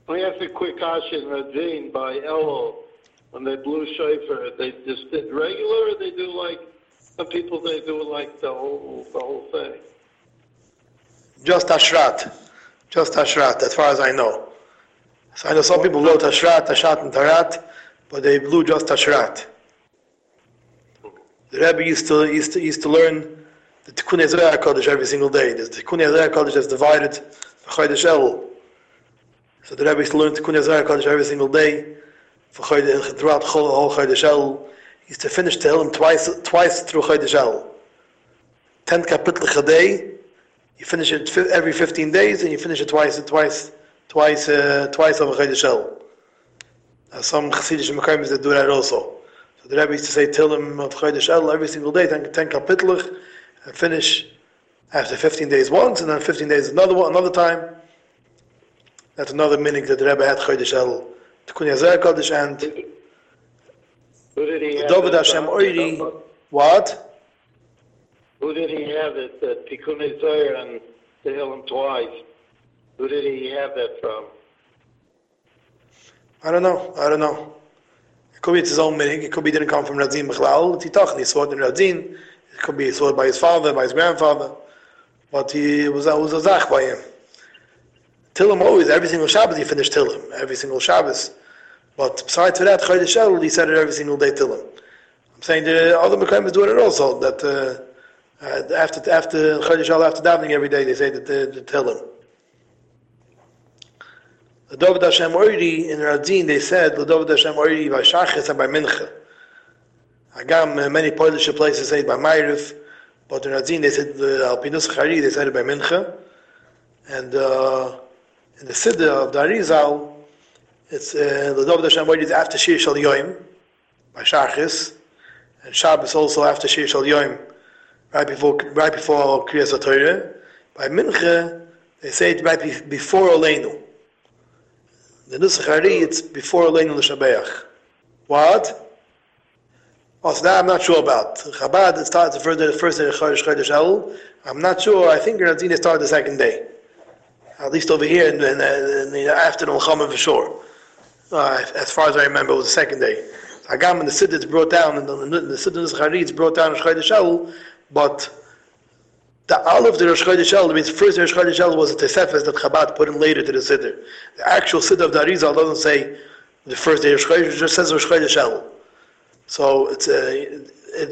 Let me ask a quick question. Radin by Elul, when they blew shofar, they just did regular, or they do like some people? They do like the whole thing. Just Ashrat, as far as I know. So I know some people wrote Ashrat, and Tarat, but they blew just Ashrat. The Rebbe used to learn the Tikkun Ezra Kodesh every single day. The Tikkun Ezra Kodesh is divided for Chodesh Elul. So the Rebbe used to learn Tikkun Ezra Kodesh every single day throughout the whole Chodesh Elul. He used to finish Tehillim twice through Chodesh Elul. 10 kapitel a day. You finish it every 15 days, and you finish it twice over Chodesh Elul. Some Chassidish Mekayim that do that also. So the Rebbe used to say Tehillim of Chodesh Elul every single day, 10 kapitel, and finish after 15 days once, and then 15 days another time. That's another minhag that the Rebbe had Chodesh Elul. Tikkun Ezra Kodesh and David Hashem Oiri. What? Who did he have it? Tikkun Ezra and Tehillim twice. Who did he have that from? I don't know. It could be it's his own minhag. It could be it didn't come from Radzin B'chlal. It's Yitachn. He saw it in Radzin. It could be he saw it by his father, by his grandfather. But it was a zach by him. Tehillim always, every single Shabbos he finished Tehillim. Every single Shabbos. But besides that, Chodesh Elul, he said it every single day Tehillim. I'm saying the other Mekayim is doing it also. That after Chodesh Elul, after davening every day, they say the Tehillim. The David Hashem Oiri in Radzin, they said the David Hashem Oiri by Shachis and by Mincha. Agam, many Polish places say it by Ma'ariv, but in Radzin they said Al Pinus Chari, they said it by Mincha. And in the Siddur of the Arizal, it's the David Hashem Oiri is after Shir Shal Yoim by Shachis, and Shabbos also after Shir Shal Yoim, right before Kriyas HaTorah. By Mincha, they say it right before Oleinu. The Nusach Hari, it's before Oleinu L'Shabeach. What? Oh, so that I'm not sure about. Chabad, it starts the first day of Chodesh Elul. I'm not sure. I think Radzin started the second day. At least over here in the afternoon Chama for sure. As far as I remember, it was the second day. Agam in the Siddur it's brought down, and the Siddur Nusach Hari it's brought down in Chodesh Elul, but the Aleph, the Rosh Chodesh Elul, means the first Rosh Chodesh Elul was a Tesefes that Chabad put in later to the Siddur. The actual Siddur of the Arizal doesn't say the first day Rosh Chodesh, it just says Rosh Chodesh Elul. So it's the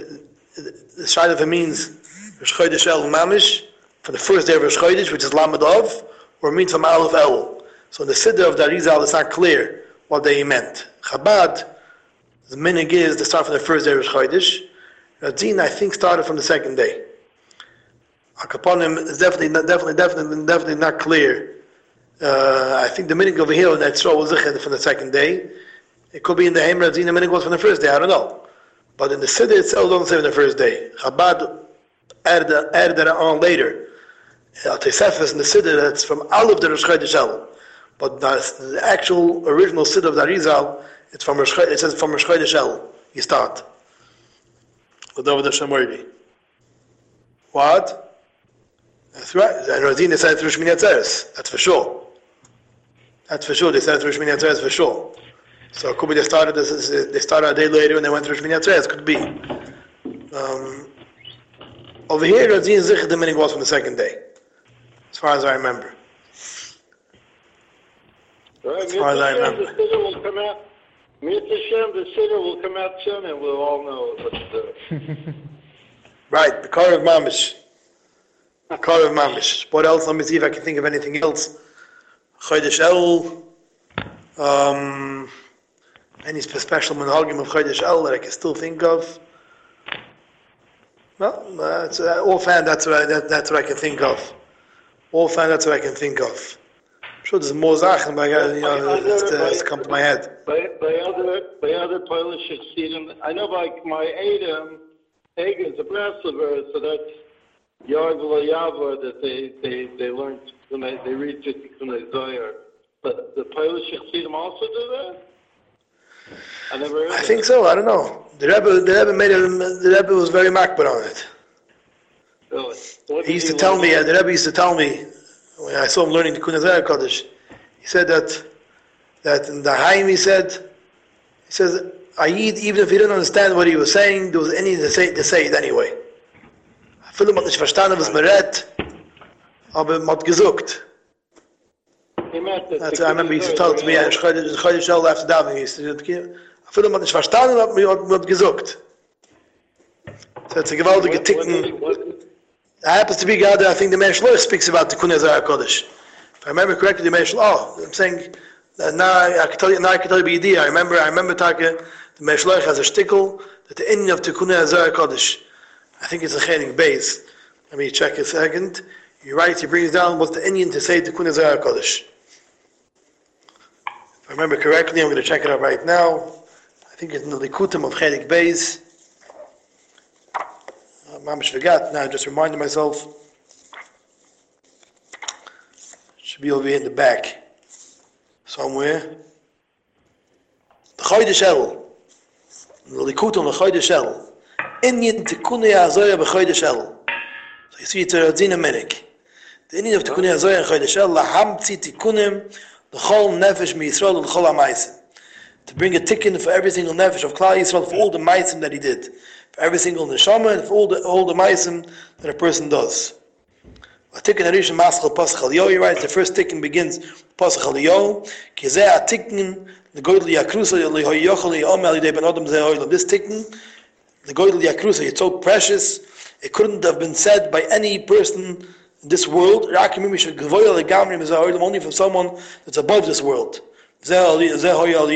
side of it means Rosh Chodesh Elul Mamish for the first day of Rosh Chodesh, which is Lamed Av, or it means from Aleph Elul. So in the Siddur of the Arizal, it's not clear what they meant. Chabad, the minhag is to start from the first day of Rosh Chodesh. Radzin, I think, started from the second day. Akaponim is definitely not clear. I think the minhag over here that Yisrael was from the second day. It could be in the Heim Radzin, the minhag was from the first day. I don't know. But in the Siddur itself, doesn't say from the first day. Chabad added that on later. Tesefes in the Siddur, that's from all of the Rosh Chodesh Elul. But the actual original Siddur of the Arizal, it says from Rosh Chodesh Elul. You start. With David Hashem Oiri. What? That's right. And Radzin, they said it through Shmini Atzeres. That's for sure. They said it through Shmini Atzeres for sure. So it could be they started a day later and they went through Shmini Atzeres. Could be. Over here, Radzin Zich, the minhag was from the second day. As far as I remember. Right. The Siddur will come out. The Siddur will come out soon and we'll all know what to do. Right. The Kar of Mamish. What else? Let me see if I can think of anything else. Chodesh Elul. Any special minhagim of Chodesh Elul that I can still think of? Well, offhand, that's what I can think of. I'm sure there's more Sachen, but it's come to my head. By other Polish Chassidim, I know like my Adam is a Breslover, so that's Yard Yavor that they learned when they read Tikkun Zohar. But the Polish Chassidim also do that? I never heard. I think so. I don't know. The Rebbe was very makbar on it. Really? The Rebbe used to tell me when I saw him learning the Tikkun Zohar Kodesh. He said that that in the Haim he says, Ayid, even if he didn't understand what he was saying, there was any to say it anyway. Viele hat nicht verstanden, was man redt, aber man hat gesucht. That's, I remember he used to tell to me, I should shell after davening. He used to viele hat nicht verstanden, aber man hat gesucht. So it's a gewaltige ticken. It happens to be God that I think the Meir Shlosh speaks about the Kunei Zohar HaKodesh. If I remember correctly, the Meir Shlosh, I'm saying, now I can tell you the idea. I remember talking, the Meir Shlosh has a shtickle, that the ending of the Kunei Zohar HaKodesh, I think it's a chelik base. Let me check a second. You're right, he brings down what's the Indian to say to Kunei Zohar HaKodesh. If I remember correctly, I'm going to check it out right now. I think it's in the Likutim of chelik base. I forgot, now I just reminded myself. Should be over here in the back. Somewhere. The Chodesh El. The Likutim of Chodesh El. Indian Tikkunei HaZohar b'Chodesh El. So you see it's a Radzina Menik. The Indian of Tikkunei HaZohar and Chodesh El, Lahamtzi Tikkunim, L'chol Nefesh Mi-Yisrael L'chol HaMaisim. To bring a tikkun for every single Nefesh of Klal Yisrael, for all the Maisim that he did. For every single Neshama, and for all the Maisim that a person does. A tikkun Harishon Maschal Pasach Al-Yo, he writes, the first tikkun begins Pasach Al-Yo, Ki Zeh HaTikkun, L'Goydel Yakrusa, L'Hoy Yochel, L'Yom Al-Yidei Ben Odom Zeh Oilom. This tikkun, the Goydel Yakrusa, it's so precious, it couldn't have been said by any person in this world, only from someone that's above this world. That's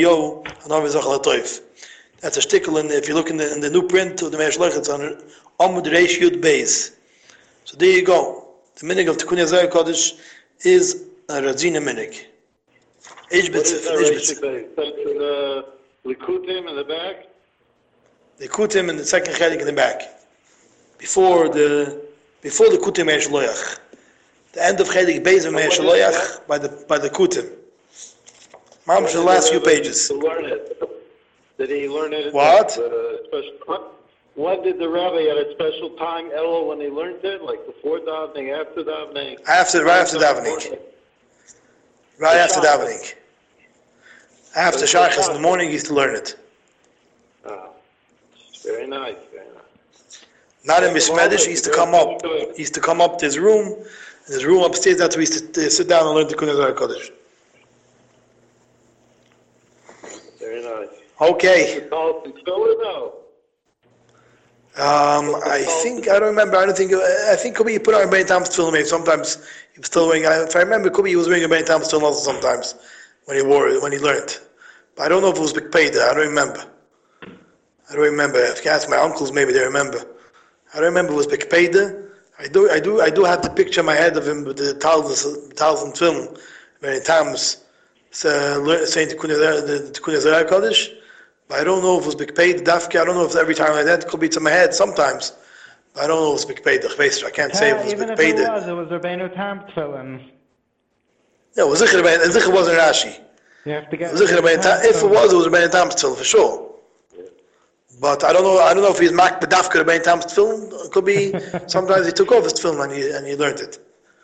a shtickle, and if you look in the new print of the Meir Shloch, it's on Amud Reish Yud Beis. So there you go. The minig of Tikkunei Zohar HaKodesh is a Radzina minig. That's the Likutim in the back? The Kutim in the second chelik in the back. Before the Kutim Meir Shloach. The end of chelik Beis of Meir Shloach by the Kutim. Mamash, the last few pages. To learn it. Did he learn it? What? When did the rabbi at a special time, Elul, when he learned it? Like before davening, after davening? Right after davening. Right after davening. After Shachas in the morning, he used to learn it. Oh, very nice, very nice. Not in Bismedish, he used to come up. He used to come up to his room, and his room upstairs, that's where he used to sit down and learn the Kunei Zohar HaKodesh. Very nice. Okay. I think, I don't remember, I think Kobe put on a Benny Thomas film, maybe sometimes he was still wearing, if I remember, Kobe was wearing a Benny Thomas film also sometimes, when he learned. But I don't know if it was Big Payda, I don't remember. If you ask my uncles, maybe they remember. I don't remember if it was Big Payda. I do have the picture in my head of him with the thousand film, Benny Thomas, saying the Tikkunei Zohar HaKodesh. But I don't know if it was Big Payda, Dafke, I don't know if every time like that, it could be to my head sometimes. But I don't know if it was Big Payda, I can't say if it was Big Payda. Even if it was Rabbeinu Tam Tefillin. Yeah, it was Zichar wasn't Rashi. You have to get If it was Rabbeinu Tam Tefillin, for sure. But I don't know if he's Mak B'Dafke Rabbeinu Tam Tefillin. It could be, sometimes he took off his film and he learned it.